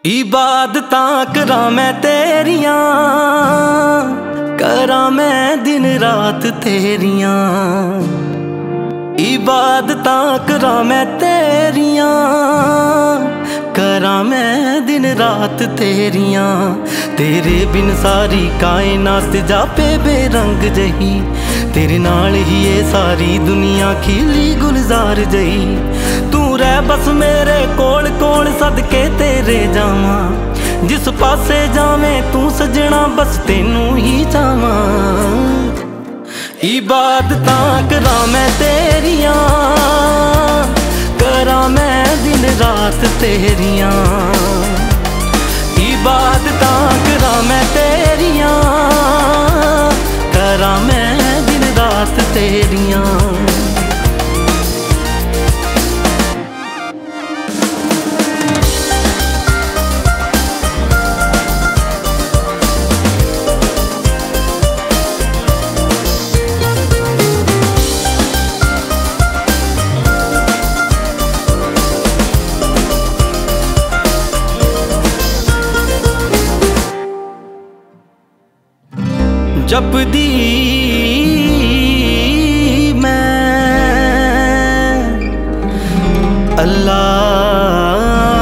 इबादतां करां मैं तेरियां, करां मैं दिन रात तेरियां। इबादतां करां मैं तेरियां, करां मैं दिन रात तेरियां। तेरे बिन सारी कायनात जापे बेरंग जही, तेरे नाल ही ये सारी दुनिया खिली गुलजार जही। तू रह बस मेरे कोल कोल सदके तेरे जावां, जिस पासे जावें तू सजना बस तेनू ही चावां। इबादतां करां मैं तेरियां, करां मैं दिन रात तेरियां। इबादतां करां मैं तेरियां, करां मैं दिन रात तेरियां। जपदी मैं अल्लाह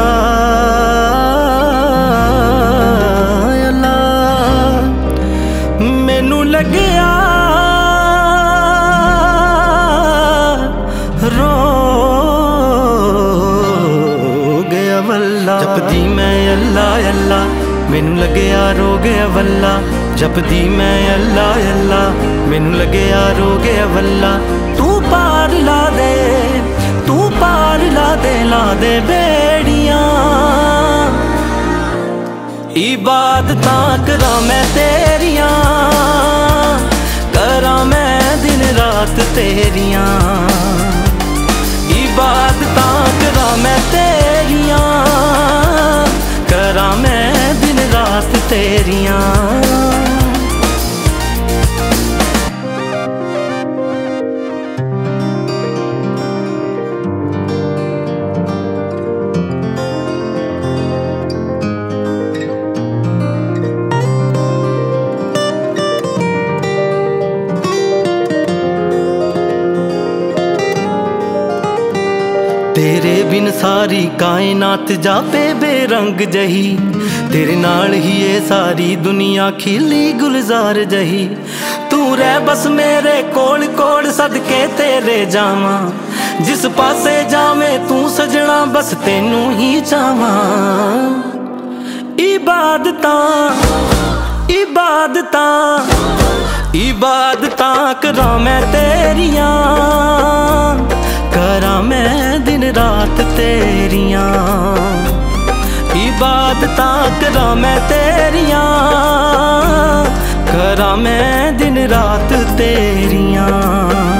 अल्लाह, मैनू लग्या रो गया वल्ला। जपदी मैं अल्लाह अल्लाह, मैनू लग्या रो गया वल्ला। जपदी मैं अल्लाह अल्लाह, मैनू लग्या रो गया वल्ला। तू पार ला दे, तू पार ला दे बेड़ियां। इबादतां करां मैं तेरियां, करां मैं दिन रात तेरियां। इबादतां करां मैं तेरियां, करां मैं दिन रात तेरियां। तेरे बिन सारी कायनात जापे बेरंग जही, तेरे नाल ही ये सारी दुनिया खिली गुलजार जही। तू रह बस मेरे कोल कोल सदके तेरे जावां, जिस पासे जावें तू सजना बस तेनू ही चावां। इबादतां इबादतां इबादतां करां मैं तेरियां, करां मैं दिन रात तेरियां। इबादतां करां मैं तेरियां, करां मैं दिन रात तेरियां।